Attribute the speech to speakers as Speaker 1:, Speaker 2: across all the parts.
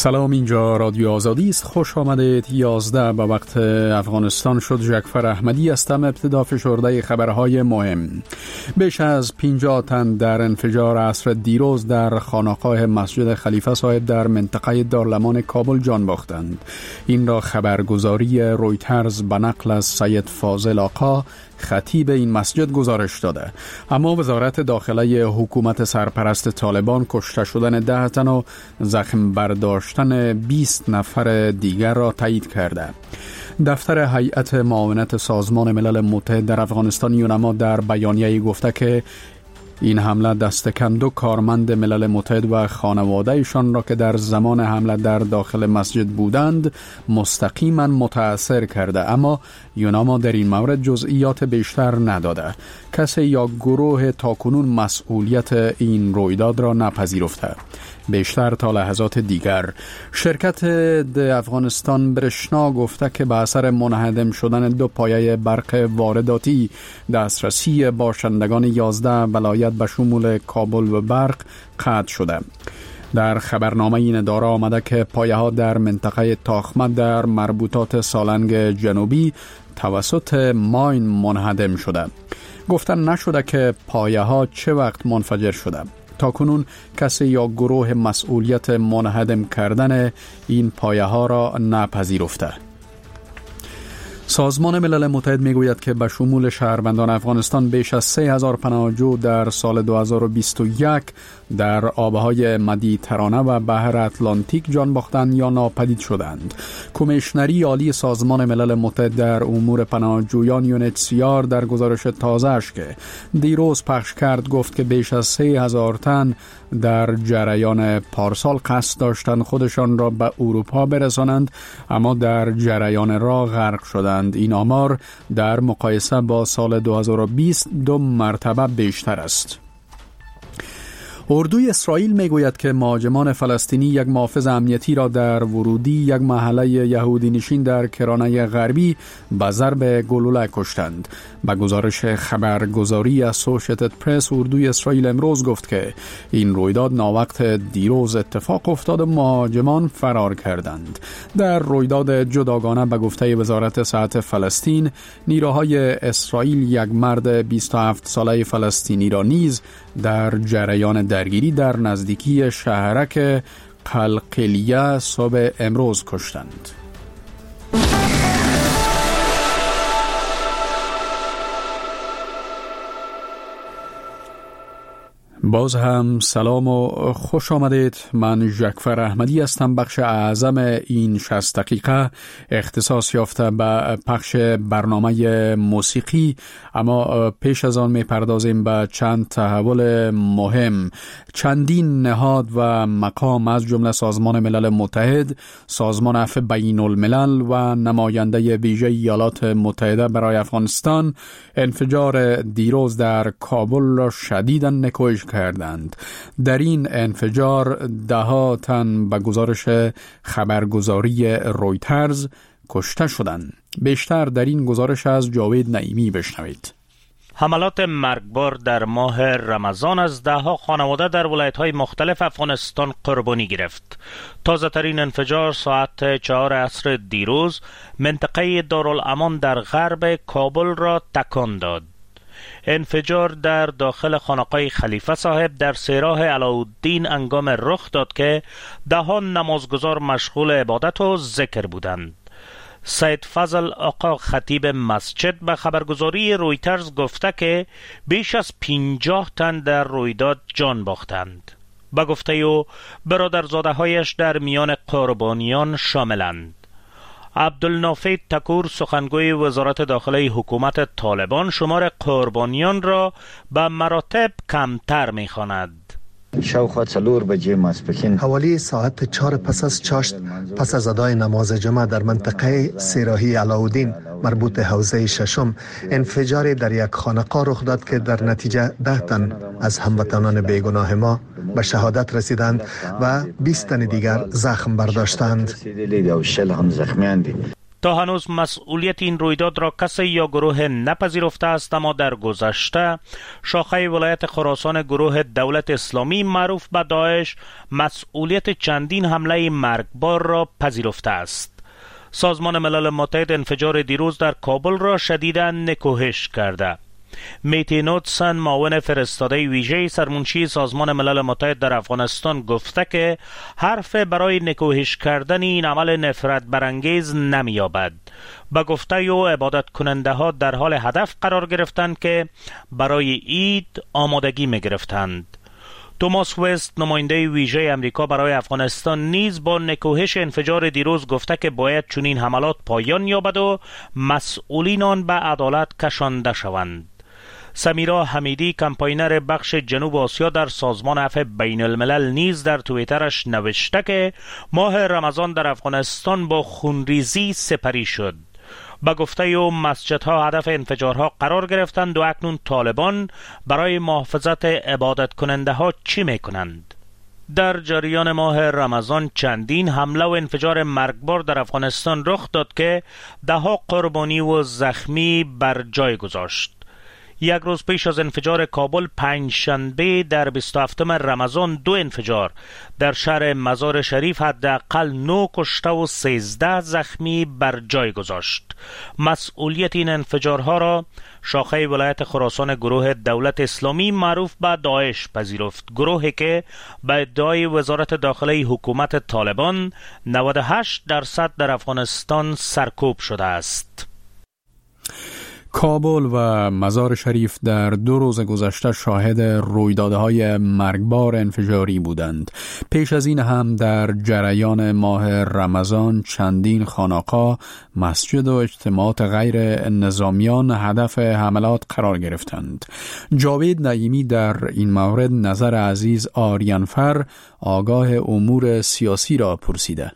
Speaker 1: سلام، اینجا رادیو آزادی است. خوش آمدید. 11 به وقت افغانستان شد. جعفر احمدی هستم. ابتدا فشرده خبرهای مهم. بیش از 50 تن در انفجار عصر دیروز در خانقاه مسجد خلیفه صاحب در منطقه دارالامان کابل جان باختند. این را خبرگزاری رویترز به نقل از سید فاضل آقا خطیب این مسجد گزارش داده. اما وزارت داخله حکومت سرپرست طالبان کشته شدن 10 تن و زخم برداشتن 20 نفر دیگر را تایید کرده. دفتر هیئت معاونت سازمان ملل متحد در افغانستان یونما در بیانیه‌ای گفته که این حمله دست کم 2 کارمند ملل متحد و خانواده‌شان را که در زمان حمله در داخل مسجد بودند مستقیما متاثر کرده، اما یوناما در این مورد جزئیات بیشتر نداده. کسی یا گروه تاکنون مسئولیت این رویداد را نپذیرفته. بیشتر تا لحظات دیگر شرکت افغانستان برشنا گفته که به اثر منهدم شدن 2 پایه برق وارداتی دسترسی باشندگان 11 ولایت به شمول کابل و برق قطع شده. در خبرنامه این اداره آمده که پایه ها در منطقه تاخمه در مربوطات سالنگ جنوبی توسط ماین منهدم شده. گفتن نشده که پایه ها چه وقت منفجر شده. تاکنون کسی یا گروه مسئولیت منهدم کردن این پایه ها را نپذیرفته. سازمان ملل متحد میگوید که به شمول شهروندان افغانستان بیش از 3000 پناهجو در سال 2021 در آبهای مدیترانه و بحر اتلانتیک جان باختند یا ناپدید شدند. کمیشنری عالی سازمان ملل متحد در امور پناهجویان UNHCR در گزارش تازه‌اش که دیروز پخش کرد گفت که بیش از 3000 تن در جریان پارسال قصد داشتند خودشان را به اروپا برسانند، اما در جریان راه غرق شدند. این آمار در مقایسه با سال 2020 2 مرتبه بیشتر است. اردوی اسرائیل میگوید که مهاجمان فلسطینی یک محافظ امنیتی را در ورودی یک محله یهودی نشین در کرانه غربی به ضرب گلوله کشتند. به گزارش خبرگزاری اسوشییتد پرس، اردوی اسرائیل امروز گفت که این رویداد ناوقت دیروز اتفاق افتاد و مهاجمان فرار کردند. در رویداد جداگانه به گفته وزارت صحت فلسطین، نیروهای اسرائیل یک مرد 27 ساله فلسطینی را نیز در جریان درگیری در نزدیکی شهرک قلقلیه صبح امروز کشتند. باز هم سلام و خوش آمدید. من جعفر احمدی هستم. بخش اعظم این 60 دقیقه اختصاص یافته به پخش برنامه موسیقی، اما پیش از آن میپردازیم به چند تحول مهم. چندین نهاد و مقام از جمله سازمان ملل متحد، سازمان عفو بین الملل و نماینده ویژه ایالات متحده برای افغانستان انفجار دیروز در کابل را شدیداً نکوهش کردند. در این انفجار 10 تن به گزارش خبرگزاری رویترز کشته شدند. بیشتر در این گزارش از جاوید نعیمی بشنوید.
Speaker 2: حملات مرگبار در ماه رمضان از 10 خانواده در ولایت‌های مختلف افغانستان قربانی گرفت. تازه ترین انفجار ساعت 4 عصر دیروز منطقه دارالامان در غرب کابل را تکان داد. انفجار در داخل خانقاه خلیفه صاحب در سیراه علاءالدین انگام رخ داد که 10 نمازگزار مشغول عبادت و ذکر بودند. سید فاضل آقا خطیب مسجد به خبرگزاری رویترز گفته که بیش از 50 تن در رویداد جان باختند. به گفته او برادرزاده‌هایش در میان قربانیان شاملند. عبدالنافع تکور سخنگوی وزارت داخله حکومت طالبان شمار قربانیان را به مراتب کمتر می‌خواند.
Speaker 3: شاوخوا 4 بجې ماسپښین
Speaker 4: حوالی ساعت 4 پس از چاشت پس از ادای نماز جمعه در منطقه سیراهی علاءالدین مربوط حوزه ششم انفجار در یک خانقاه رخ داد که در نتیجه 10 تن از هموطنان بیگناه ما به شهادت رسیدند و 20 تن دیگر زخم برداشتند.
Speaker 2: تا هنوز مسئولیت این رویداد را کسی یا گروه نپذیرفته است، اما در گذشته شاخه ولایت خراسان گروه دولت اسلامی معروف به داعش مسئولیت چندین حمله مرگبار را پذیرفته است. سازمان ملل متحد انفجار دیروز در کابل را شدیداً نکوهش کرده. میتی نوتسن، معاون فرستاده ویژه سرمنشی سازمان ملل متحد در افغانستان، گفته که حرف برای نکوهش کردن این عمل نفرت برانگیز نمی‌یابد. با گفته او عبادت کننده ها در حال هدف قرار گرفتند که برای عید آمادگی می گرفتند. توماس وست، نماینده ویژه امریکا برای افغانستان، نیز با نکوهش انفجار دیروز گفته که باید چنین حملات پایان یابد و مسئولین آن به عدالت کشانده شوند. سمیرا حمیدی، کمپاینر بخش جنوب آسیا در سازمان عفو بین الملل، نیز در توییترش نوشته که ماه رمضان در افغانستان با خونریزی سپری شد. با گفته او مسجدها هدف انفجارها قرار گرفتند و اکنون طالبان برای محافظت عبادت کننده ها چی میکنند؟ در جریان ماه رمضان چندین حمله و انفجار مرگبار در افغانستان رخ داد که دهها قربانی و زخمی بر جای گذاشت. یک روز پیش از انفجار کابل، پنجشنبه در 27 رمضان، 2 انفجار در شهر مزار شریف حداقل 9 کشته و 13 زخمی بر جای گذاشت. مسئولیت این انفجارها را شاخه ولایت خراسان گروه دولت اسلامی معروف به داعش پذیرفت، گروهی که به ادعای وزارت داخله حکومت طالبان 98% در افغانستان سرکوب شده است.
Speaker 1: کابل و مزار شریف در 2 روز گذشته شاهد رویدادهای مرگبار انفجاری بودند. پیش از این هم در جریان ماه رمضان چندین خانقاه، مسجد و اجتماعات غیر نظامیان هدف حملات قرار گرفتند. جاوید نعیمی در این مورد نظر عزیز آریانفر، آگاه امور سیاسی را پرسیده.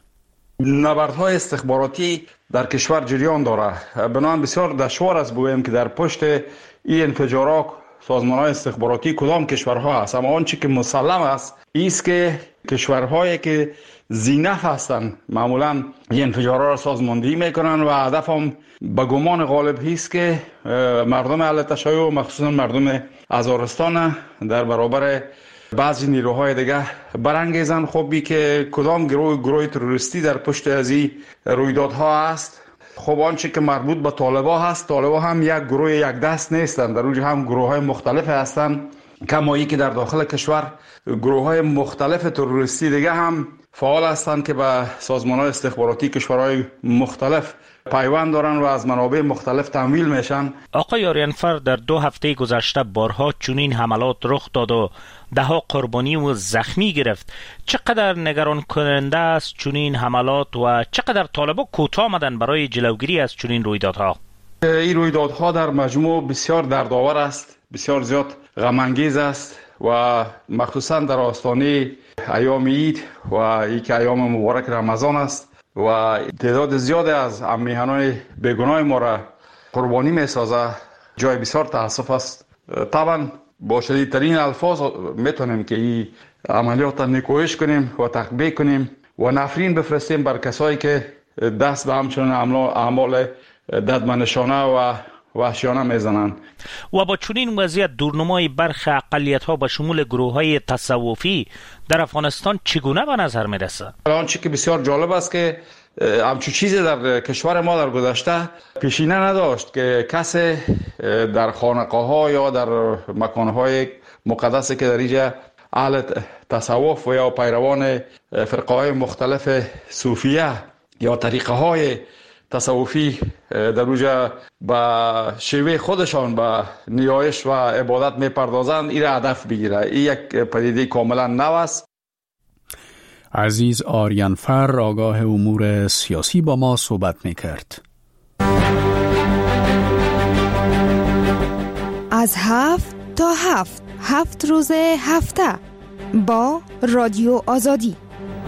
Speaker 5: نبردهای استخباراتی در کشور جریان داره. بنابراین بسیار دشوار است بگویم که در پشت این انفجارات سازمان‌های استخباراتی کدام کشورها است، اما آنچه که مسلم است ایست که کشورهایی که زینف هستند معمولا این انفجارات را سازماندهی میکنن و هدف هم به گمان غالب است که مردم اهل تشیع و مخصوصا مردم هزارستان در برابر بعضی نیروهای دیگه برانگیزن. خب که کدام گروه تروریستی در پشت از این رویدادها است. خب آنچه که مربوط به طالبا هست، طالبا هم یک گروه یک دست نیستند، در اونجا هم گروه های مختلف هستند، کمایی که در داخل کشور گروه های مختلف تروریستی دیگه هم فعال هستند که به سازمان های استخباراتی کشورهای مختلف پیوند دارن و از منابع مختلف تمویل میشن.
Speaker 2: آقای آریانفر، در 2 هفته گذشته بارها چنین حملات رخ داد و دهها قربانی و زخمی گرفت. چقدر نگران کننده است چنین حملات و چقدر طالبان کوتاه آمدن برای جلوگیری از چنین رویدادها؟
Speaker 5: این رویدادها در مجموع بسیار دردآور است، بسیار زیاد غم انگیز است و مخصوصا در آستانه ایام عید و یک ایام مبارک رمضان است و تعداد زیاد از میهنان بیگناه ما را قربانی میسازه. جای بسیار تاسف است. طبعا با شدیدترین الفاظ میتونیم که این عملیات را نکوهش کنیم و تقبیح کنیم و نفرین بفرستیم بر کسایی که دست به همچنان اعمال ددمنشانه و وحشیانه میزنند.
Speaker 2: و با چنین وضعیت دورنمای برخی اقلیت‌ها به شمول گروه‌های تصوفی در افغانستان چگونه به نظر میرسه؟
Speaker 5: آنچه که بسیار جالب است که همچون چیزی در کشور ما در گذشته پیشینه نداشت که کسی در خانقاه‌ها یا در مکان‌های مقدسی که در اینجا اهل تصوف و یا پیروان فرقه‌های مختلف صوفیه یا طریقه‌های تصوفی در اونجا با شیوه خودشان با نیایش و عبادت میپردازند، این را هدف بگیره. این یک پدیده کاملا نو است.
Speaker 1: عزیز آریانفر، آگاه امور سیاسی، با ما صحبت میکرد.
Speaker 6: از 7 تا 7 روز هفته با رادیو آزادی.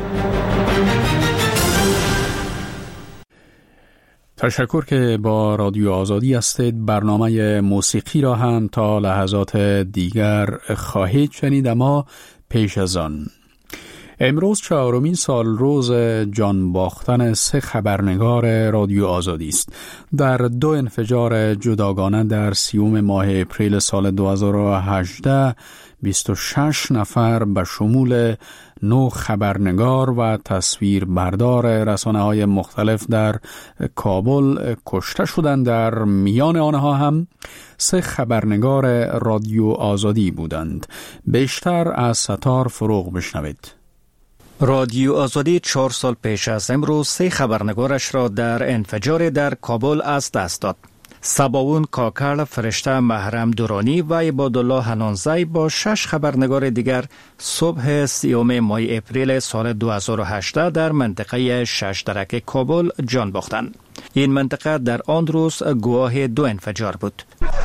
Speaker 1: تشکر که با رادیو آزادی هستید. برنامه موسیقی را هم تا لحظات دیگر خواهید شنید، اما پیش از آن امروز 4مین سالروز جان باختن 3 خبرنگار رادیو آزادی است. در 2 انفجار جداگانه در 30 ماه اپریل سال 2018 26 نفر به شمول 9 خبرنگار و تصویربردار رسانه‌های مختلف در کابل کشته شدند. در میان آنها هم 3 خبرنگار رادیو آزادی بودند. بیشتر از ستار فروغ بشنوید.
Speaker 7: رادیو آزادی 4 سال پیش از امروز 3 خبرنگارش را در انفجار در کابل از دست داد. سباون کاکل فرشته محرم دورانی و عبادالله حنانزی با 6 خبرنگار دیگر صبح 30 ماه اپریل سال 2018 در منطقه 6 درک کابل جان باختند. این منطقه در آن روز گواه 2 انفجار بود.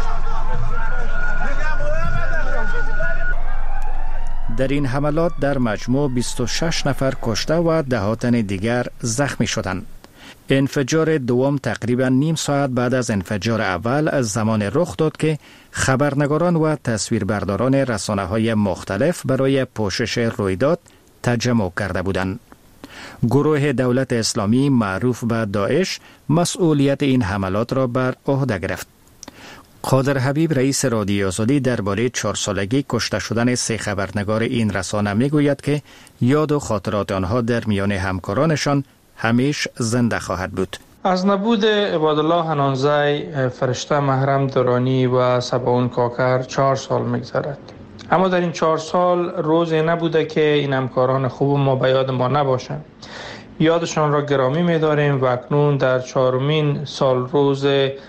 Speaker 7: در این حملات در مجموع 26 نفر کشته و 10 تن دیگر زخمی شدند. انفجار دوم تقریبا نیم ساعت بعد از انفجار اول از زمان رخ داد که خبرنگاران و تصویربرداران رسانه‌های مختلف برای پوشش رویداد تجمع کرده بودند. گروه دولت اسلامی معروف به داعش مسئولیت این حملات را بر عهده گرفت. قادر حبیب رئیس رادیو آزادی درباره 4 سالگی کشته شدن 3 خبرنگار این رسانه میگوید که یاد و خاطرات آنها در میان همکارانشان همیشه زنده خواهد بود.
Speaker 8: از نبود عبادالله حنانزی، فرشته محرم دورانی و سباون کاکر 4 سال میگذرد. اما در این 4 سال روزی نبوده که این همکاران خوب ما به یاد ما نباشند. یادشان را گرامی می‌داریم و اکنون در 4مین سال روز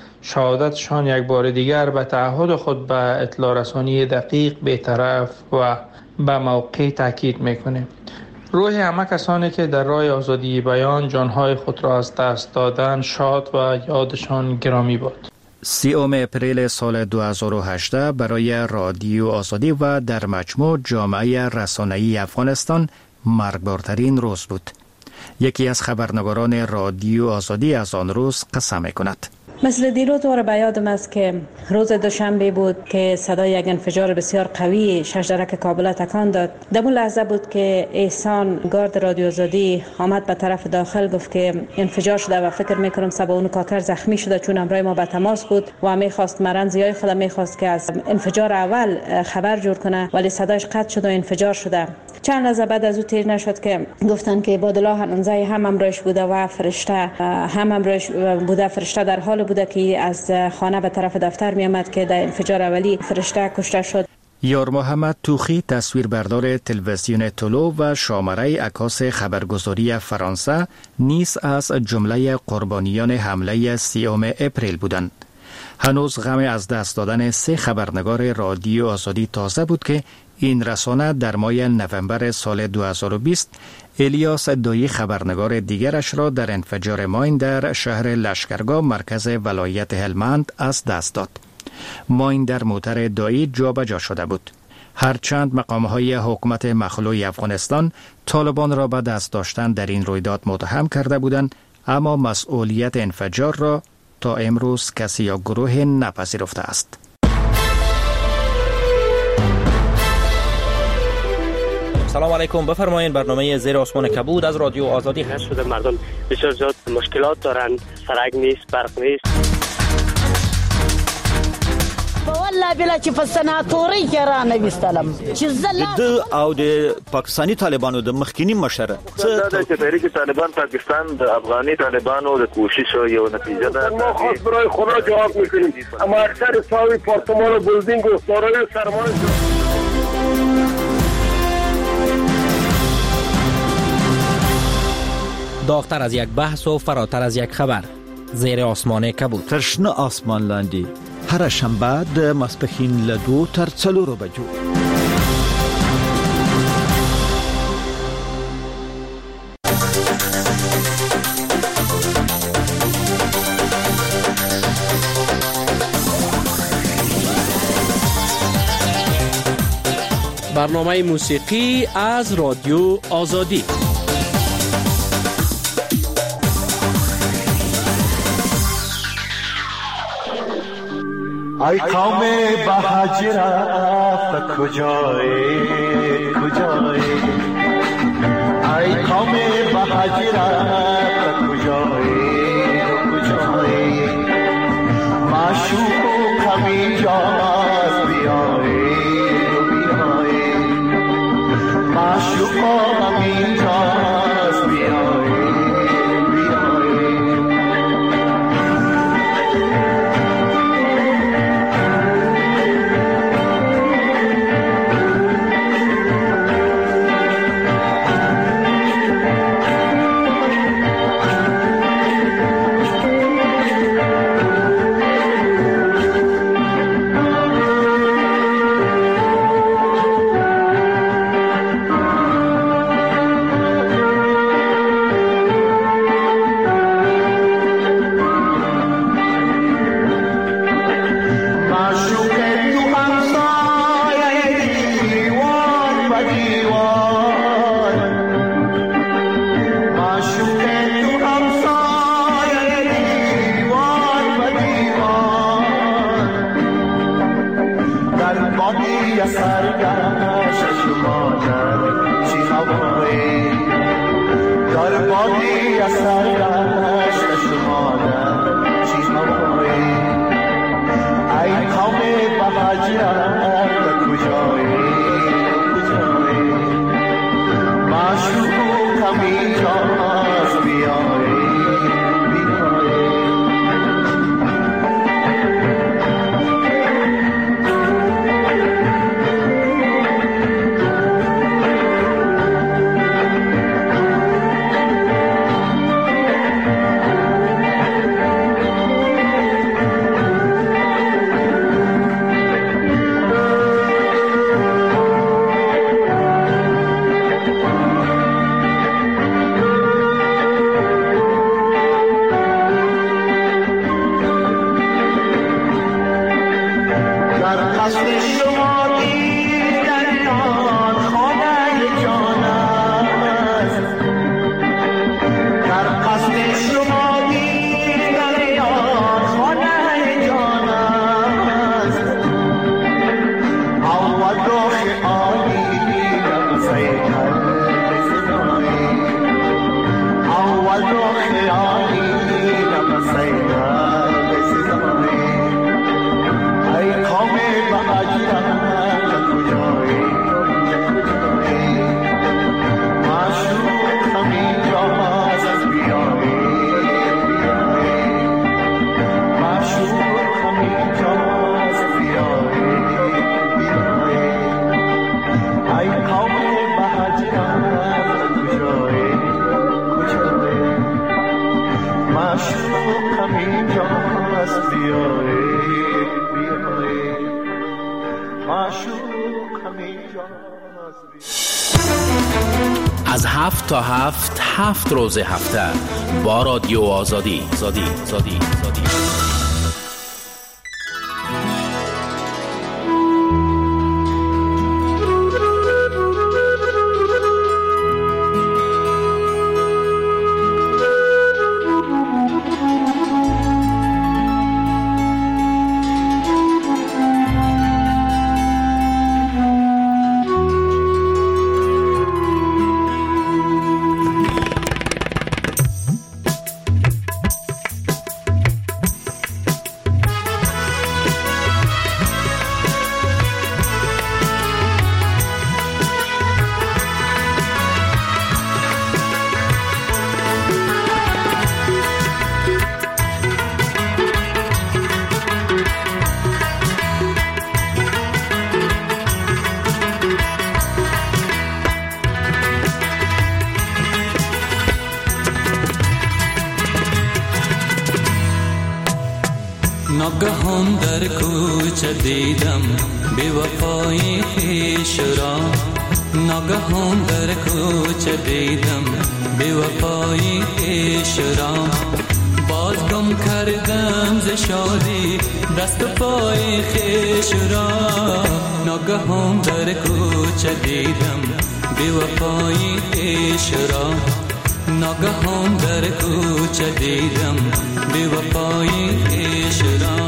Speaker 8: شهادتشان یک بار دیگر به تعهد خود به اطلاع رسانی دقیق، بی‌طرف و به موقع تاکید می‌کنیم. روح همه کسانی که در راه آزادی بیان جانهای خود را از دست دادن شاد و یادشان گرامی باد.
Speaker 7: 30 اپریل سال 2018 برای رادیو آزادی و در مجموع جامعه رسانه‌ای افغانستان مرگبارترین روز بود. یکی از خبرنگاران رادیو آزادی از آن روز قسم می‌کند.
Speaker 9: مثل دیروز دوباره به یادم است که روز دوشنبه بود که صدای یک انفجار بسیار قوی 6 درک کابل تکان داد. در اون لحظه بود که احسان گارد رادیو آزادی آمد به طرف داخل، گفت که انفجار شده و فکر میکنم سباون کاکر زخمی شده، چون همراه ما به تماس بود و میخواست مرنزیای خودم میخواست که از انفجار اول خبر جور کنه، ولی صداش قطع شد و انفجار شده. چند لحظه بعد از او تیر نشد که گفتن که عبادالله حنانزی هم همراهش بوده و فرشته هم همراهش بوده. فرشته در حال بوده که از خانه به طرف دفتر می آمد که در انفجار اولی فرشته کشته شد.
Speaker 7: یار محمد توخی تصویربردار تلویزیون طلوع و شامره عکاس خبرگزاری فرانسه نیز از جمله قربانیان حمله 30 اپریل بودند. هنوز غم از دست دادن 3 خبرنگار رادیو آزادی تازه بود که این رسانه در ماه نوامبر سال 2020 الیاس دایی خبرنگار دیگرش را در انفجار ماین در شهر لشکرگاه مرکز ولایت هلمند از دست داد. ماین در موتر دایی جابجا شده بود. هرچند مقامهای حکومت مخلوع افغانستان طالبان را به دست داشتن در این رویداد متهم کرده بودند، اما مسئولیت انفجار را تا امروز کسی یا گروه نپذیرفته است.
Speaker 10: سلام علیکم، بفرمایید. برنامه زیر آسمان کبود از رادیو آزادی هست.
Speaker 11: شده مردم بسیار زیاد مشکلات دارند، سرک نیست، برق نیست.
Speaker 12: والله بلا چې په سناتوري کې را نه وستلم چې
Speaker 13: د او د پاکستانی طالبانو د مخکینی مشر
Speaker 14: چې تحریک طالبان پاکستان د افغاني طالبانو د کوشش یو نتیجه ده.
Speaker 15: ما خاص برای خدا جواب میکنیم، اما اکثر ساوی پارتمان و بلدینگ و سارای سرمایه
Speaker 10: داغتر از یک بحث و فراتر از یک خبر. زیر آسمان کبود.
Speaker 13: ترشنه آسمان لاندی. هر شنبه د ماسپښین له 2 تر 4 بجو.
Speaker 16: برنامه موسیقی از رادیو آزادی.
Speaker 17: ای قوم بهاجرت کجایی کجایی ای قوم بهجرت کجایی کجایی معشوق و کمی جاز بیایی بیایی معشوق و کمی جاز بیایی
Speaker 18: از 7 تا 7 روز هفته با رادیو آزادی.
Speaker 19: ناگهان در کوچه دیدم بی وفای خویش را، ناگهان در کوچه دیدم بی وفای خویش را، باز گم کردم ز شادی دست و پای خویش را، ناگهان در کوچه دیدم بی وفای خویش را، ناگهان در کوچه دیدم بی وفای خویش را.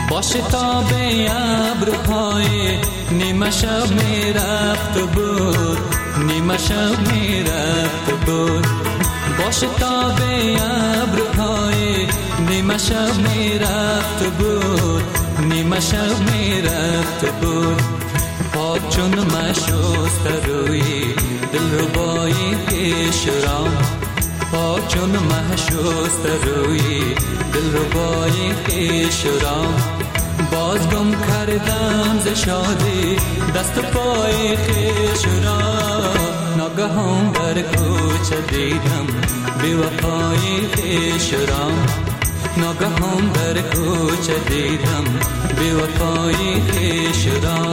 Speaker 19: با شتاب ابرهای نیمه شب می رفت بود، نیمه شب می رفت بود. با شتاب ابرهای نیمه شب می رفت بود، نیمه شب می رفت بود. پاک چون مشست روی دلربای پیش را، پاک چون مشست روی دلربای پیش را. باز گم کردم ز شادی دست پای خویش را. ناگهان در کوچه دیدم بی وفای خویش را. ناگهان در کوچه دیدم بی وفای خویش را.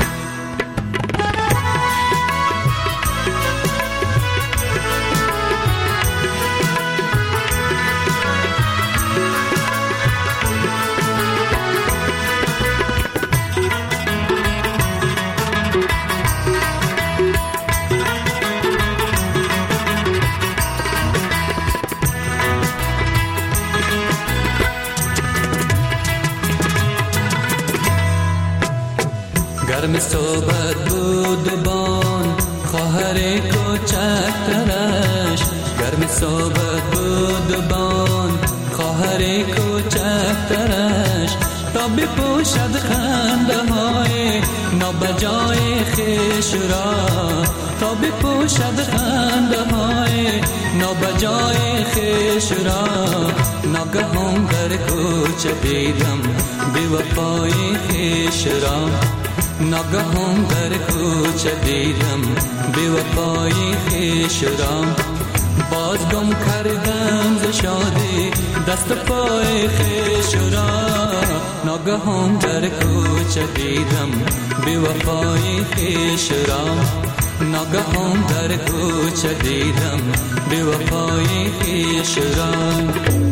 Speaker 19: گرم صحبت بود بان خواهر کوچکترش، گرم صحبت بود بان خواهر کوچکترش. تا بپوشد خنده های نابجای خویش را، تا بپوشد خنده های نابجای خویش را. ناگهان در کوچه دیدم بی وفای خویش را. ناگهان در کوچه دیدم بی وفای خویش را. باز گم کردم ز شادی دست پای خویش را. ناگهان در کوچه دیدم بی وفای خویش را. ناگهان در کوچه دیدم بی وفای خویش را.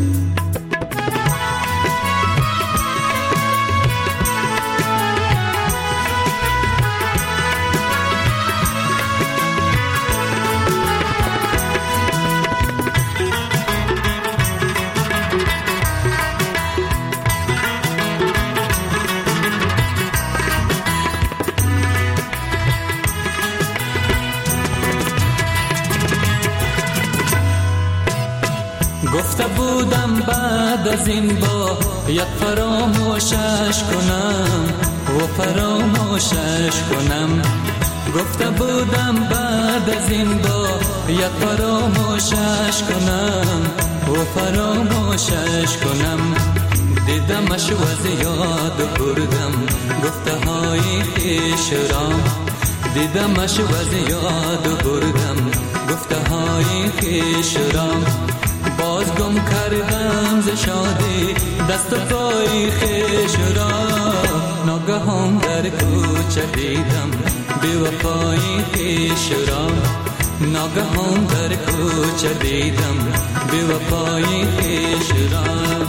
Speaker 19: گفته بودم بعد از این با یک فراموشش کنم و فراموشش کنم. گفته بودم بعد از این با یک فراموشش کنم و فراموشش کنم. دیدمش و از یاد بردم گفته های خویش را. دیدمش و از یاد بردم گفته های خویش را. باز گم کردم ز شادی دست پای خویش را. ناگهان در کوچه دیدم بی وفای خویش را. ناگهان در کوچه دیدم بی وفای خویش را.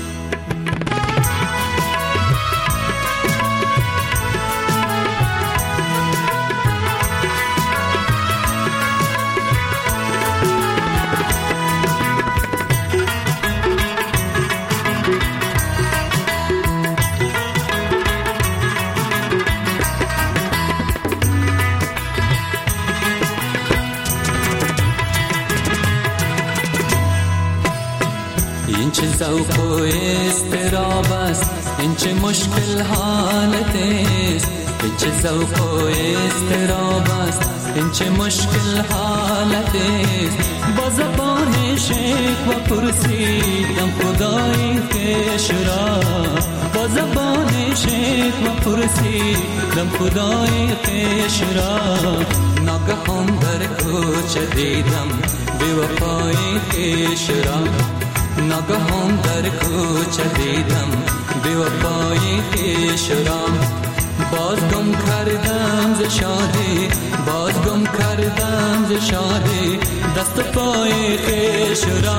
Speaker 19: این چه ذوق و اضطراب است، این چه مشکل حالت است. این چه ذوق و اضطراب است، این چه مشکل حالت است. با زبان شکوه پرسیدم خدای خویش را. با زبان شکوه پرسیدم خدای خویش را. ناگهان در کوچه دیدم بی وفای خویش را. ناگهان در کوچه دیدم بی وفای خویش را. باز گم کردم ز شادی، باز گم کردم ز شادی دست پای خویش را.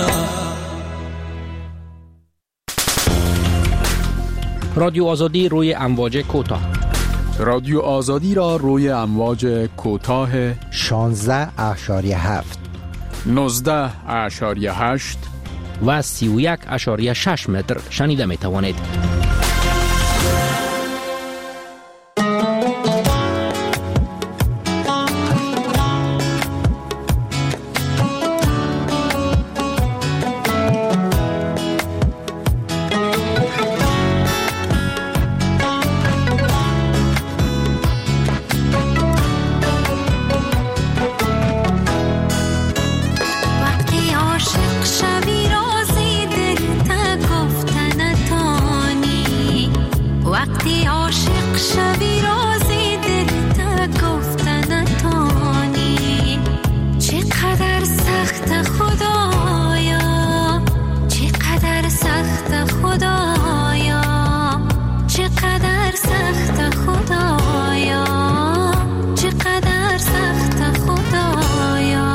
Speaker 10: رادیو آزادی روی امواج کوتاه.
Speaker 1: رادیو آزادی را روی امواج کوتاه
Speaker 20: 16.7
Speaker 1: 19.8
Speaker 10: و 31.6 متر شنیده می توانید.
Speaker 20: وقتی عاشق شوی رازی دل تا گفتن نتانی، چقدر سخت خدایا، چقدر سخت خدایا، چقدر سخت خدایا، چقدر سخت خدایا.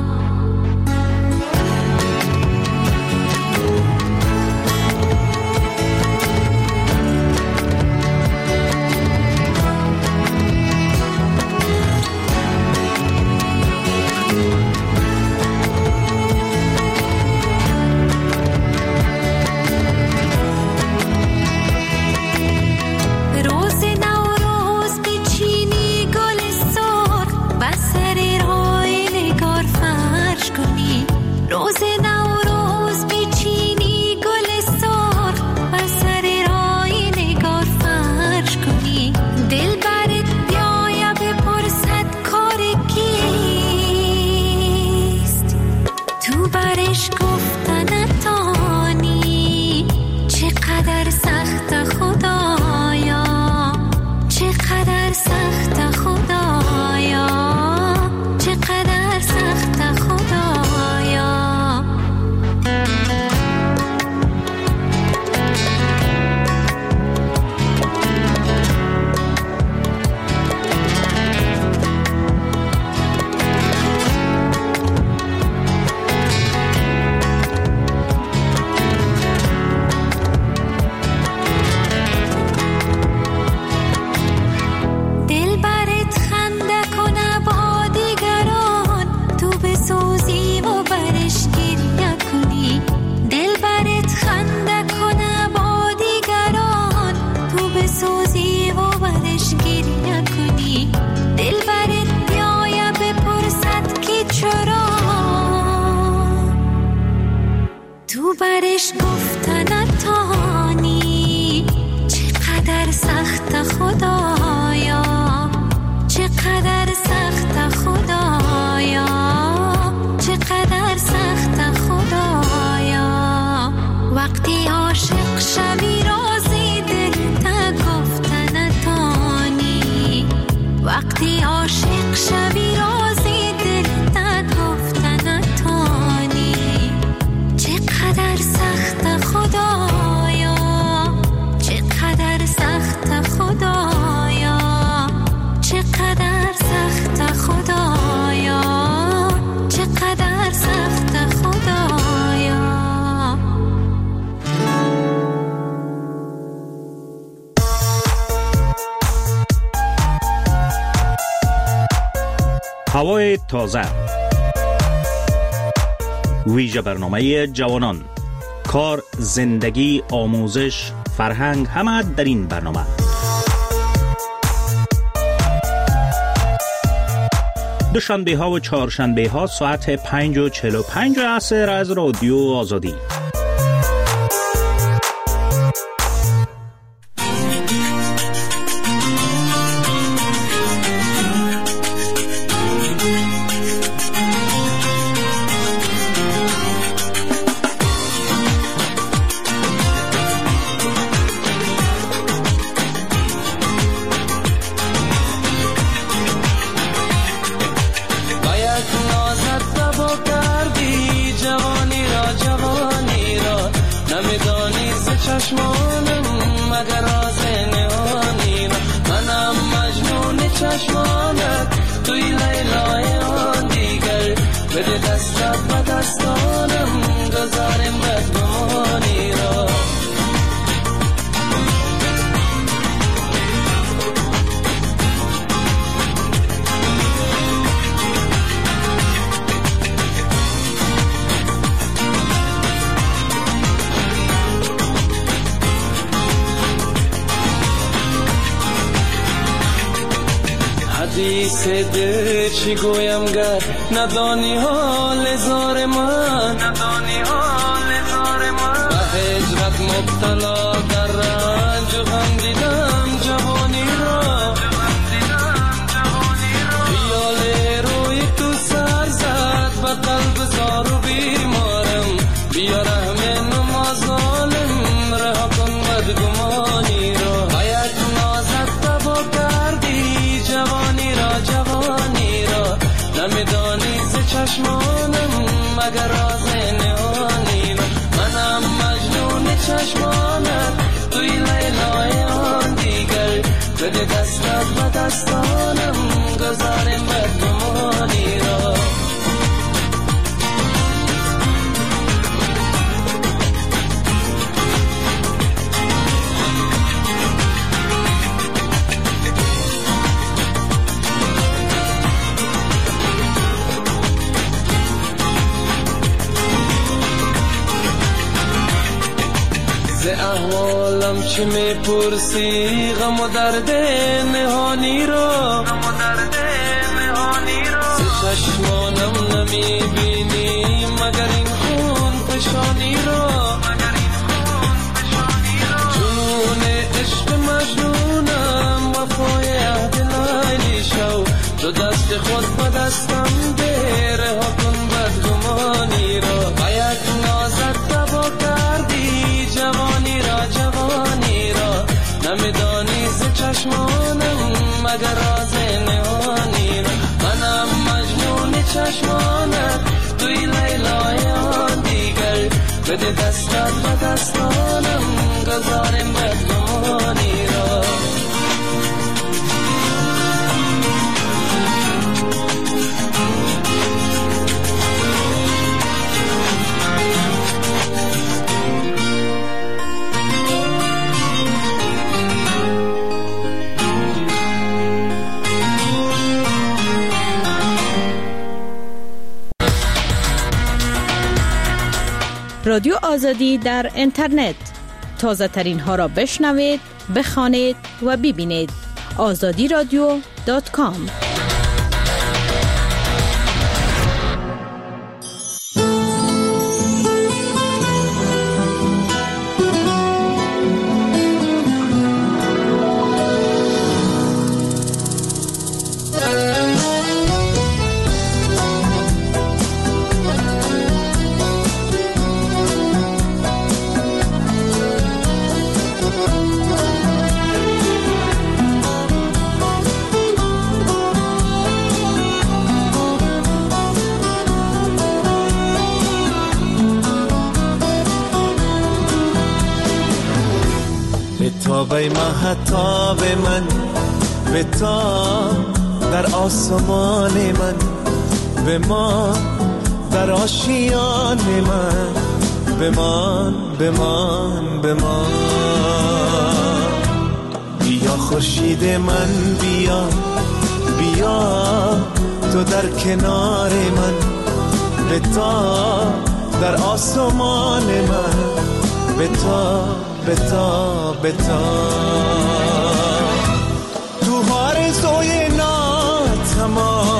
Speaker 20: روز نوروز بچینی گل سرخ و سر رای نگار فرش کنی، دل برت بیاید بپرسد کار کیست، تو برش گفتن نتانی، چقدر سخت خدایا، چقدر سخت خدایا، چقدر سخت خدایا. برش گفتن نتانی، چقدر سخت خدایا، چقدر سخت خدایا، چقدر سخت خدایا. وقتی عاشق شوی رازی دل تا گفتن نتانی، وقتی عاشق شوی رازی دل تا گفتن نتانی، چقدر سخت خدایا، چقدر سخت خدایا، چقدر سخت خدایا، چقدر سخت خدایا.
Speaker 2: هوای تازه، ویژه برنامه جوانان، کار، زندگی، آموزش، فرهنگ، همه در این برنامه. دوشنبه ها و چهارشنبه ها ساعت 5:45 عصر از رادیو آزادی.
Speaker 21: چشمانم مگر راز نهانی را، منم مجنون چشمانت، توی لیلای آن دیگر، بده دستت و دستانم، گذارم بدگمانی را. حدیث دل چی گویم گر ندانی حال زار من، ندانی حال زار من، به هجرت مبتلا در رنج و غم دیدم جوانی را، خیال روی تو سر زد و قلب زار و بیمارم، بیا رحم نماز ظالم رها کن بدگمانی را. باید چشمانم مگر راز نهانی را. منم مجنون چشمانت توی لیلای آن دیگر. بده دستت و دستانم گذاریم بدگمانی را. ز احوالم چه میپرسی غم و درد نهانی را. ز چشمانم نمیبینی مگر این خون فشانی را. جنون عشق مجنونم وفای عهد لیلی شو. دو دست خود به دستم ده رها کن بدگمانی را. و یک نازت تبا کردی جوانی را. نمیدانی ز چشمانم مگر راز نهانی را. منم مجنون چشمانت توی لیلای آن دیگر. بده دستت و دستانم گذاریم بدگمانی را.
Speaker 3: رادیو آزادی در اینترنت تازه ترین ها را بشنوید، بخوانید و ببینید. azadiradio.com.
Speaker 22: به مهتاب من به تا در آسمان من بمان در آشیان من بمان بمان بمان. بیا خورشید من بیا بیا تو در کنار من به تا در آسمان من به تا بتا بتا. تو آرزوی ناتمام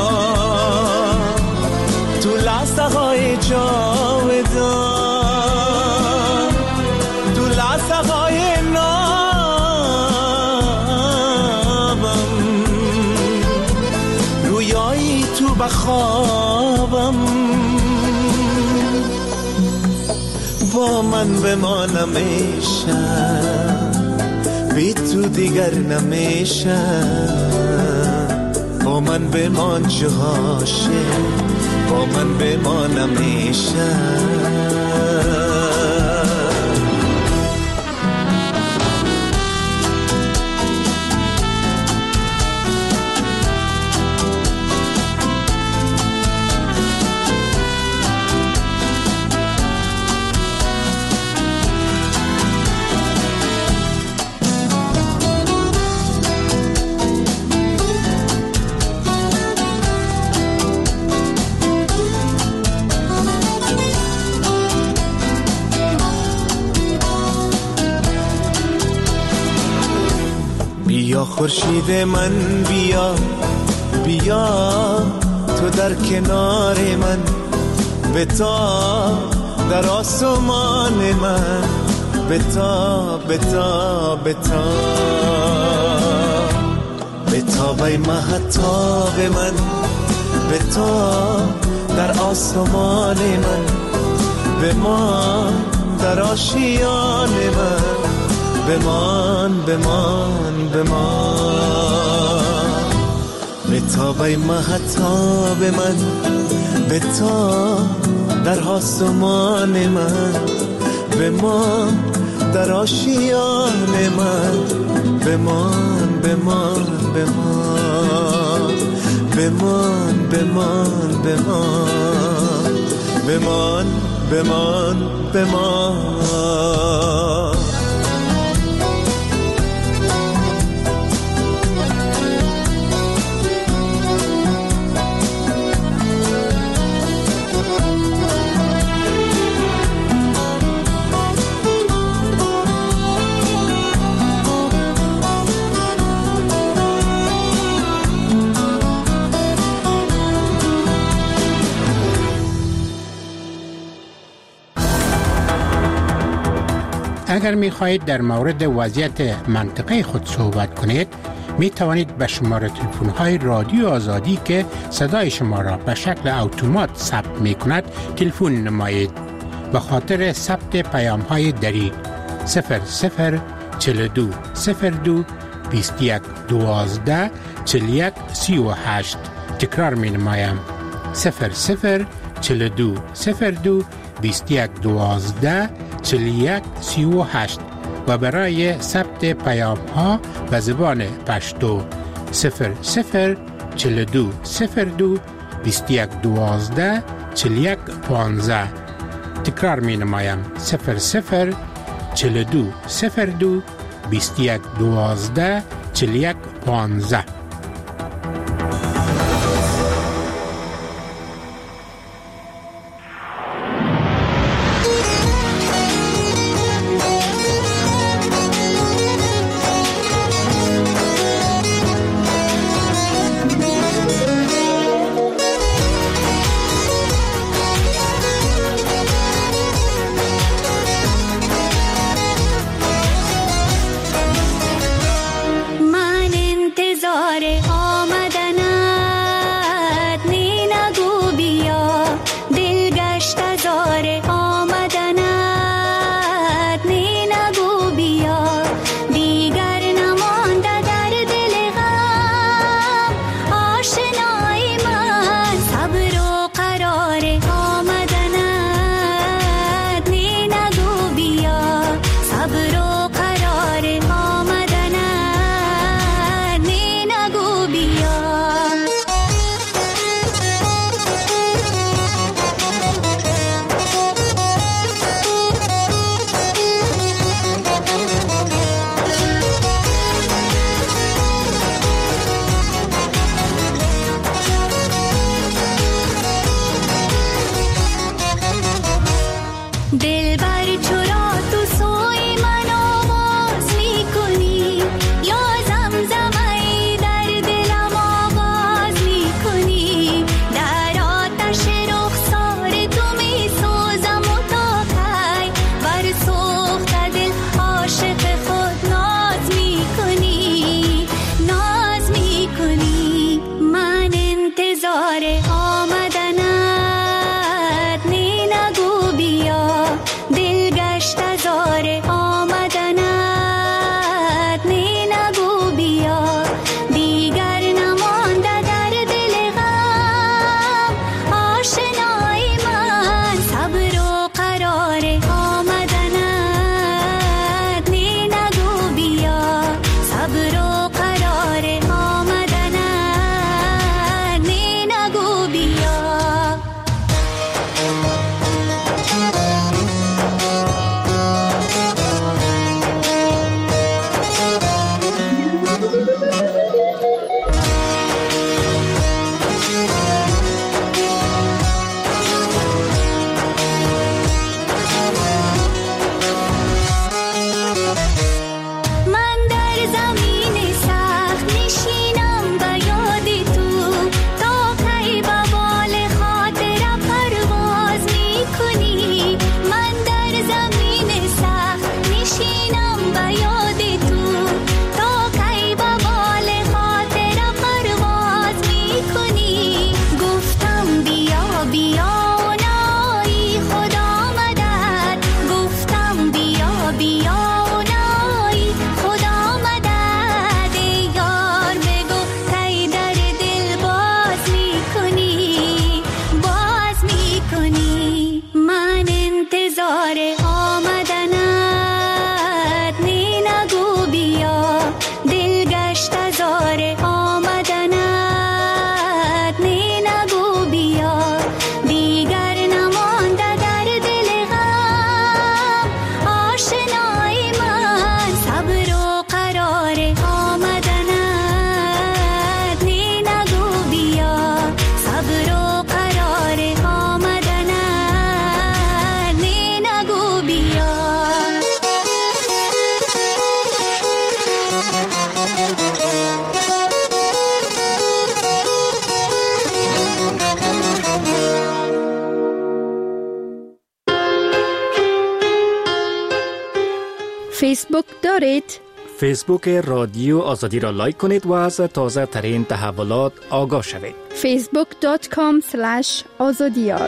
Speaker 22: تو لحظه های جاودان تو لحظه های نابم رویایی تو بخوابم. با من بمانم میشم بی تو دیگر نمیشم. با من بمان جهاشه با من بمانم میشم. بیا خورشید من بیا بیا تو در کنار من به تا در آسمان من به تا به تا به تا به تا بی مهتاب من به تا در آسمان من بمان در آشیان من بمان بمان بمان. به تا بی مهتاب من به تا در آسمان من، بمان در آشیان من، بمان بمان بمان بمان بمان بمان بمان بمان بمان.
Speaker 4: اگر می خواهید در مورد وضعیت منطقه خود صحبت کنید، می توانید به شماره تلفن های رادیو آزادی که صدای شما را به شکل اتومات ثبت می کند تلفن نمایید. به خاطر ثبت پیام های دری 0042 02 21 12 41 38. تکرار می نمایم 0042 02 21 12 41 38 و برای ثبت پیام ها به زبان پشتو 0042 02 21 12 41 15. تکرار می نمایم 0042 02 21 12 41 15.
Speaker 3: فیسبوک دارید؟
Speaker 7: فیسبوک رادیو آزادی را لایک کنید و از تازه ترین تحولات آگاه شوید.
Speaker 3: facebook.com/azadiyar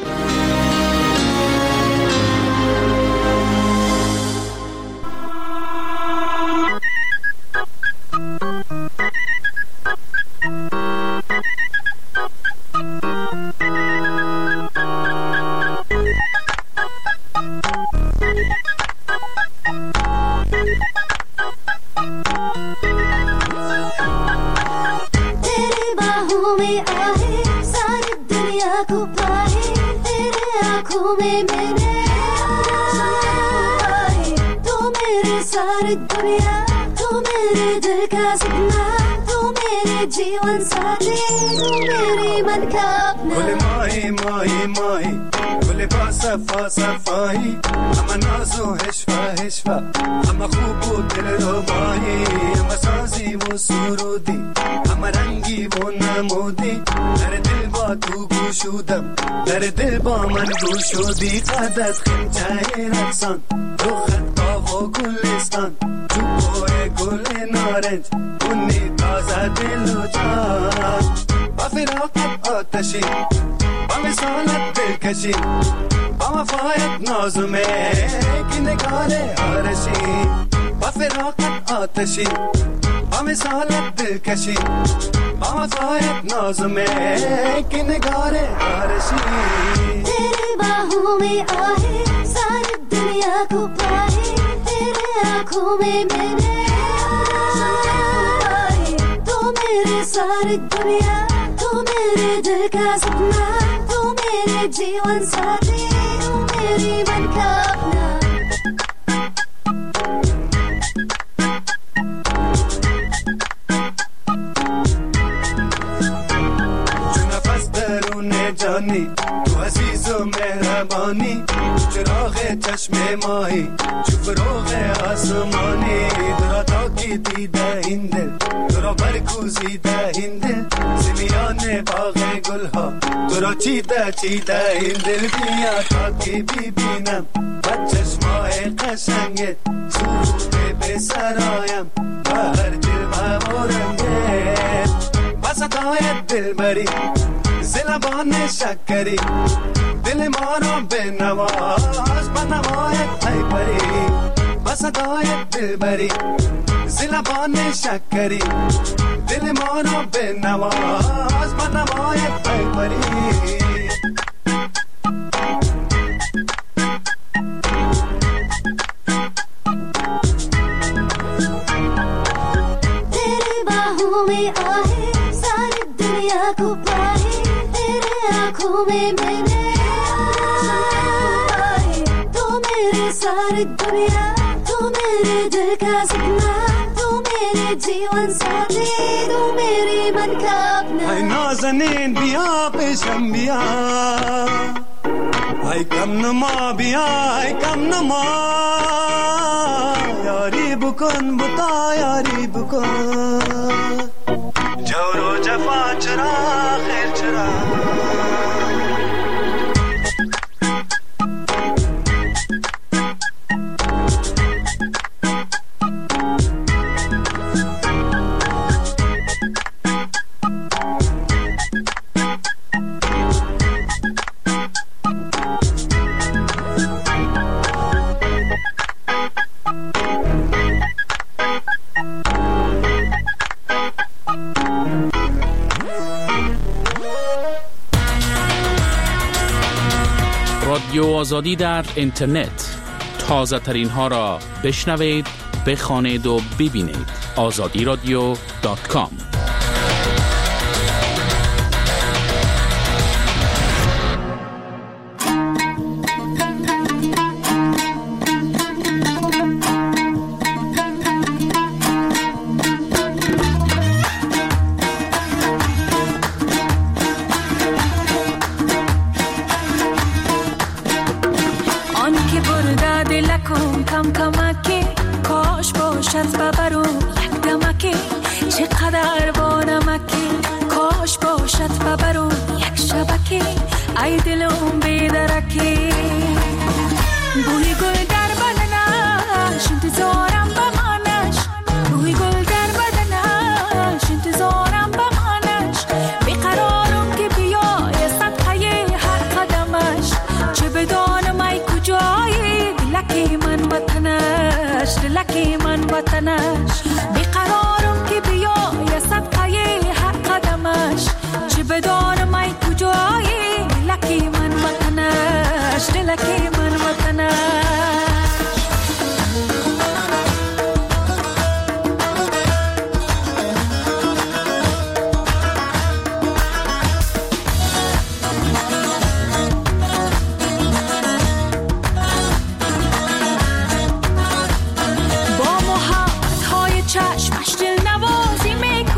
Speaker 22: گل ماهی ماهی ماهی گل با صفا صفایی اما ناز و حشفه حشفه اما خوب و دل رو ماهی اما سازی و سرودی اما رنگی و نمودی در دل با تو گوشودم در دل با من گوشودی قد از خمچه رقصان رو خطا و گلستان تو بوی گل نارنج اونی تازه دل و جان با فراقت آتشی با مثالت دلکشی با وفایت نازمه که نگار آرشی با فراقت آتشی با مثالت دلکشی با وفایت نازمه که نگار آرشی
Speaker 5: تیرے باہوں میں آئے ساری دنیا کو پائے تیرے آنکھوں میں میں نے آئے تو میرے ساری دنیا تو میرے دل کا سپنا تو میرے جیون ساتھی تو میری من کا اپنا
Speaker 22: جانی تو عزیز و مهربانی چراغ چشم ماهی چو فروغ آسمانی درا تاکی دیده این دل درا برکوزیده این دل زمیان باغ گلها درا چیده این دل بیا تاکی ببینم و چشمای قشنگت سرود به سرایم و هر جلوه و رنگت و صدای دل بری زلبان شکری دل ما را به نواز با نوایت ای پری با صدای دل بری زلبان شکری دل ما را به نواز با نوایت ای پری
Speaker 5: तेरे बाहों में आहे सारी दुनिया को पाए तेरे आँखों में मैंने आए तो मेरे सारी दुनिया तो मेरे दिल का सपना तो मेरे जीवन साथी तो मेरे मन का अपना
Speaker 22: ay nazanin biya peşem biya ay kam nama biya ay kam nama yari bukun buta yari bukun jawro jafa chara khair chara
Speaker 18: رادیو آزادی در اینترنت تازه ترین ها را بشنوید، بخوانید و ببینید. azadiradio.com
Speaker 20: کم کمکی کاش باشد ببرو یک دمکی چقدر با نمکی کاش باشد ببرم یک شبکی ای دلم بیدرکی بوی گل در بدنش انتظارم بمانش بوی گل در بدنش انتظارم بمانش بیقرارم که بیای صدقه هر قدمش چه بدانم ای کجایی دلکی من وطنش دلکی من وطنش بیقرارم که بیای صدقه هر قدمش چه بدانم ای کجایی دلکی من وطنش دلکی من وطنش چشمش دل نوازی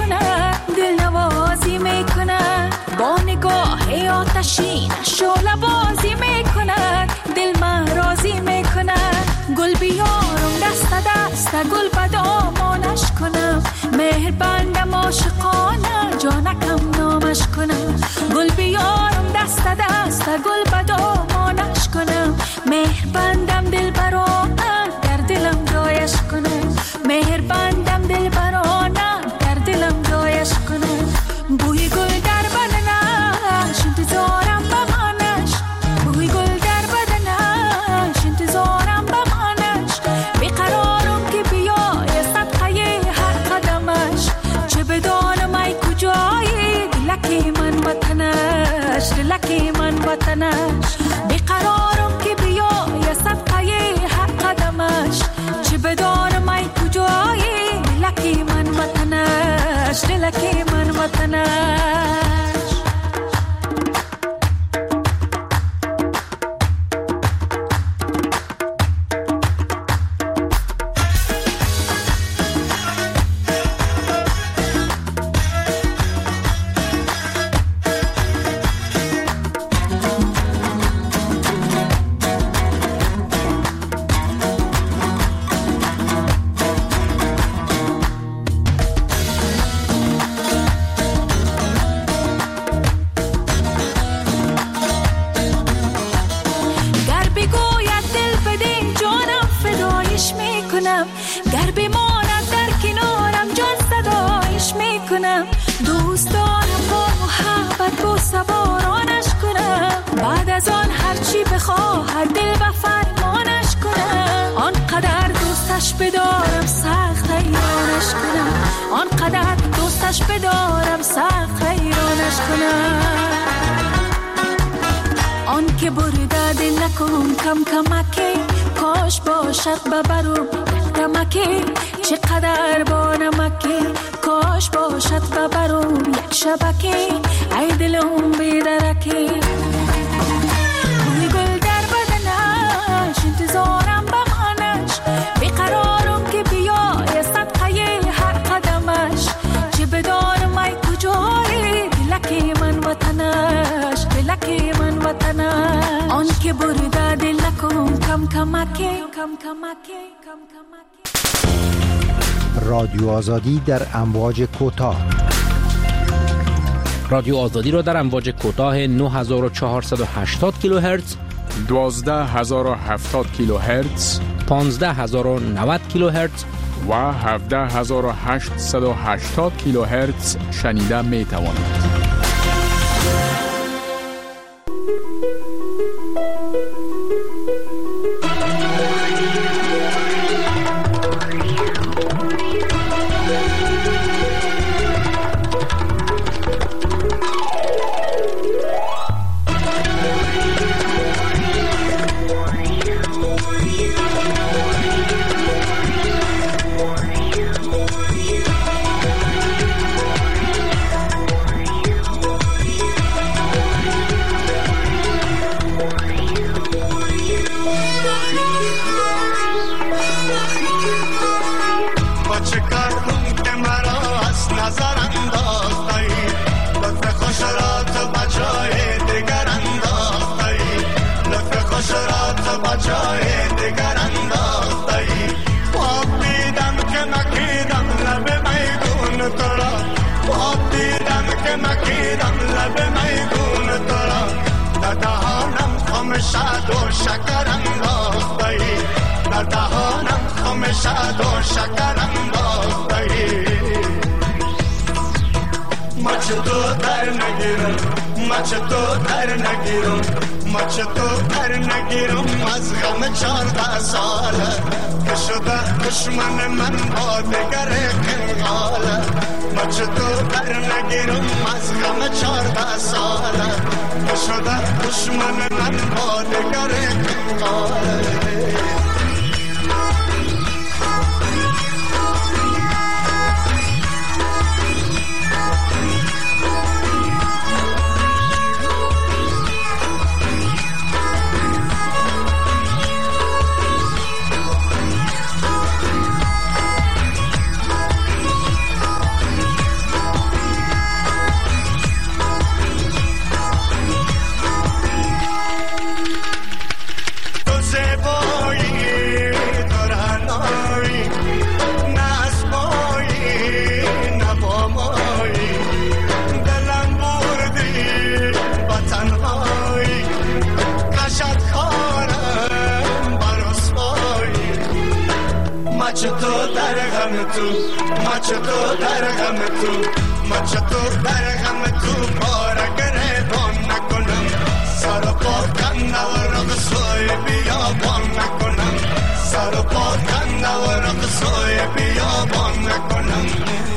Speaker 20: میکنه با نگاه آتشینش شعله بازی میکنه دل من راضی میکنه گل بیارم دست دست گل به دامانش کنم مهر بندم عاشقانه جانکم نامش کنم گل بیارم دست دست گل به دامانش کنم مهر بندم دل برانه در دلم جایش کنم مهر بندم دل برانه در دلم جایش کنم بوی گل در بدنش انتظارم بمانش بوی گل در بدنش انتظارم بمانش بیقرارم که بیای صدقه هر قدمش چه بدانم ای کجایی دلکی من وطنش دلکی من وطنش بیقرارم که بیای صدقه هر قدمش چه بدانم ای کجایی دلکی من وطنش دلکی من وطنش گر بماند در کنارم جان صدایش میکنم دوست دارم با محبت با سوارانش کنم بعد از آن هرچی بخواهد دل و فرمانش کنم آنقدر دوستش بدارم سخت حیرانش کنم آنقدر دوستش بدارم سخت حیرانش کنم آن که برده دل نکن کم کمکی کاش باشد ببرم کمکی چقدر با نمکی کاش باشد ببرم یک شبکی ای دلم بیدرکی بوی گل در بدنش انتظارم بمانش بیقرارم که بیای صدقه هر قدمش چه بدانم ای کجایی دلکی من وطنش دلکی من وطنش آن که برده دل نکن کم کمکی
Speaker 4: رادیو آزادی در امواج کوتاه
Speaker 18: رادیو آزادی را در امواج کوتاه 9480 کیلوهرتز
Speaker 1: 12070 کیلوهرتز
Speaker 18: 15090 کیلوهرتز
Speaker 1: و 17880 کیلوهرتز شنیده می توانید.
Speaker 22: تو شد و شکر انداختی در دهانم خم شد و شکر انداختی مچ تو در نگیرم مچ تو در نگیرم مچ تو در نگیرم از غم 14 ساله که شده دشمن من با دگر کنگاله مچ تو در نگیرم از غم 14 ساله که شده دشمن من با دگر کنگاله مچ تو در غم تو مچ تو در غم تو بار گریبان نکنم سر پا کنده و رقصای بیابان نکنم سر پا کنده و رقصای بیابان نکنم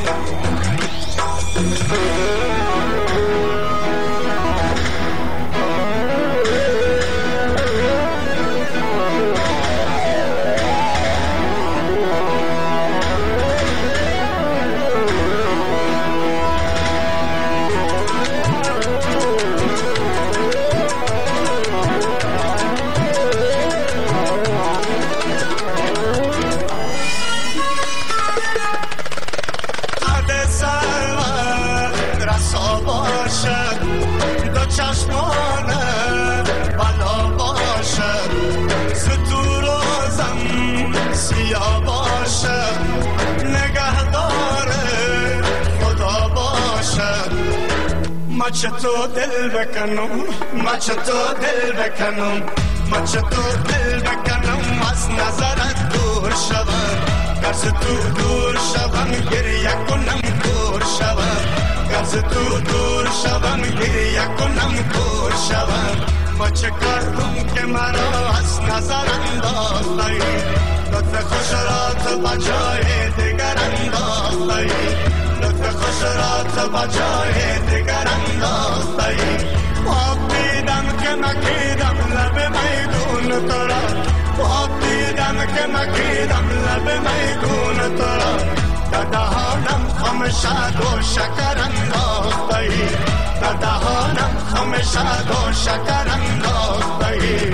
Speaker 22: مچ تو دل بکنم مچ تو دل بکنم مچ تو دل بکنم از نظرت دور شوم گرز تو دور شوم گریه کنم دور شوم گرز تو دور شوم گریه کنم دور شوم مچ کردم که مرا از نظر انداختی لطف خوش را تو بجای دیگر انداختی لطف خوش را تو بجای دیگر انداختی خواب دیدم که مکیدم لب میدون تو را خواب دیدم که مکیدم لب میدون تو را در دهانم خم شد و شکر انداختی در دهانم خم شد و شکر انداختی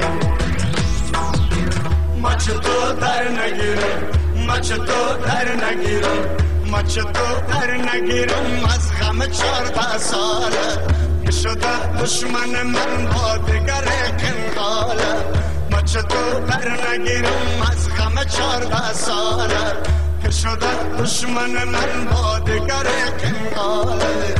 Speaker 22: مچ تو در نگیرم مچ تو در نگیرم مچ تو در نگیرم از غم 14 ساله که شده دشمن من با دگر کنگاله مچ تو در نگیرم از غم 14 ساله که شده دشمن من با دگر کنگاله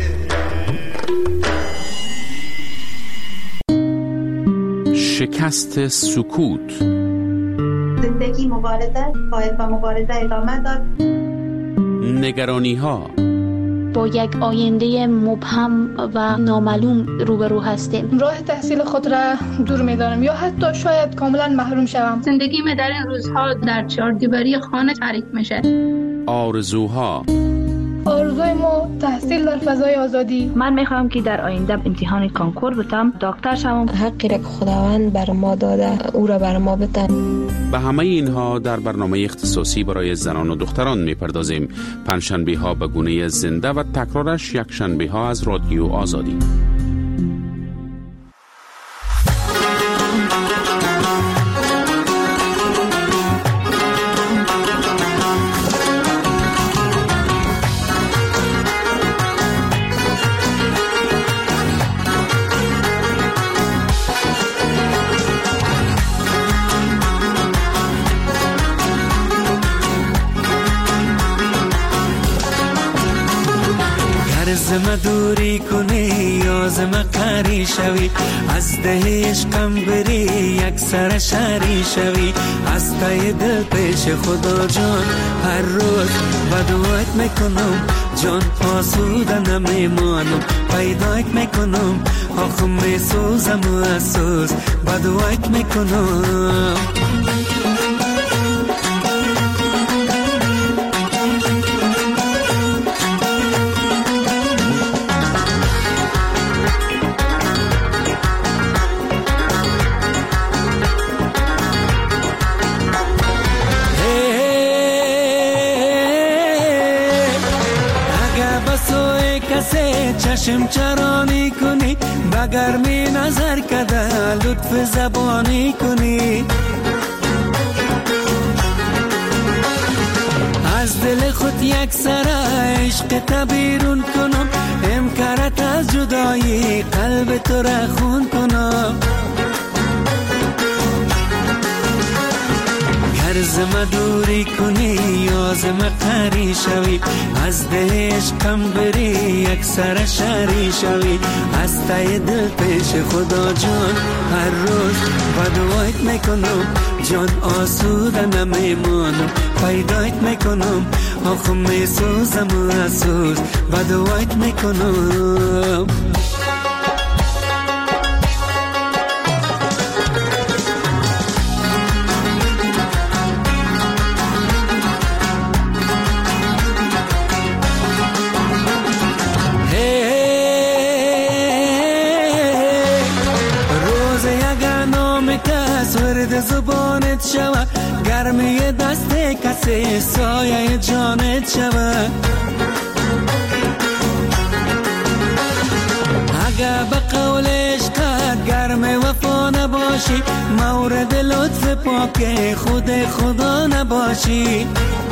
Speaker 1: شکست سکوت
Speaker 6: زندگی مبارزه باید با مبارزه ادامه داد
Speaker 1: نگرانی ها
Speaker 8: با یک آینده مبهم و نامعلوم روبرو هستیم
Speaker 23: راه تحصیل خود را دور می‌دانم یا حتی شاید کاملا محروم شوم
Speaker 24: زندگی در این روزها در چهاردیواری خانه تعریف میشه
Speaker 1: آرزوها
Speaker 23: آرزوی ما تحصیل در فضای آزادی
Speaker 8: من میخوام که در آینده امتحان کانکور بتم دکتر شوم
Speaker 25: حقی را که خداوند بر ما داده او را بر ما بده
Speaker 1: به همه اینها در برنامه اختصاصی برای زنان و دختران میپردازیم پنجشنبه ها به گونه زنده و تکرارش یک شنبه ها از رادیو آزادی
Speaker 21: گر ز من دوری کنی یا ز من قهری شوی، از ده عشقم بری یک سر شهری شوی، از ته دل پیش خدا جان هر روز بدوایت میکنم، جان آسوده نمیمانم، پیدایت میکنم، آخه میسوزم و افسوس بدوایت میکنم. چشم چرانی کنی، بگر می نظر کده لطف زبانی کنی، از دل خود یک سر عشق تبیرون کنم، امکارت از جدایی قلب تو را خون کنم. گر ز من دوری کنی یا ز من قهری شوی، از ده عشقم بری یک سر شهری شوی، از ته دل پیش خدا جان هر روز بدوایت میکنم، جان آسوده نمیمانم، پیدایت میکنم، آخه میسوزم و افسوس بدوایت میکنم. زبانت شود گرمی دست کسی سایه جانت شود، اگر به قول عشقت گرم وفا نباشی، مورد لطف پاک خود خدا نباشی.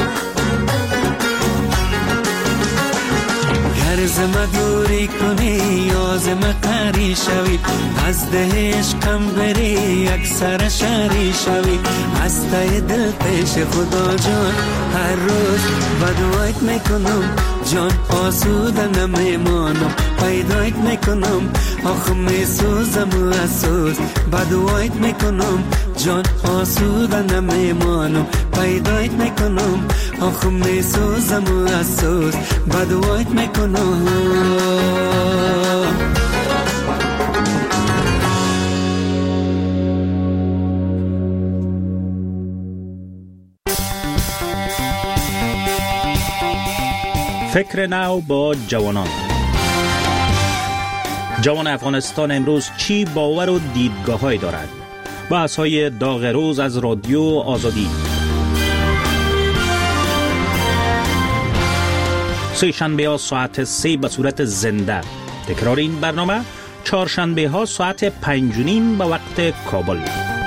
Speaker 21: گر ز من دوری کنی یا ز من قهری شوی، از ده عشقم بری یک سر شهری شوی، از ته دل پیش خدا جان هر روز بدوایت میکنم، جان آسوده نمیمانم، پیدایت میکنم، آخه میسوزم و افسوس بدوایت میکنم، جان آسوده نمیمانم، پیدایت میکنم، آخه میسوزم و افسوس بدوایت میکنم.
Speaker 2: فکر نو با جوانان. جوان افغانستان امروز چی باور و دیدگاه‌هایی دارد؟ بحث‌های داغ روز از رادیو آزادی. سه شنبه ها ساعت 3 به صورت زنده. تکرار این برنامه چهارشنبه ها ساعت 5:30 به وقت کابل.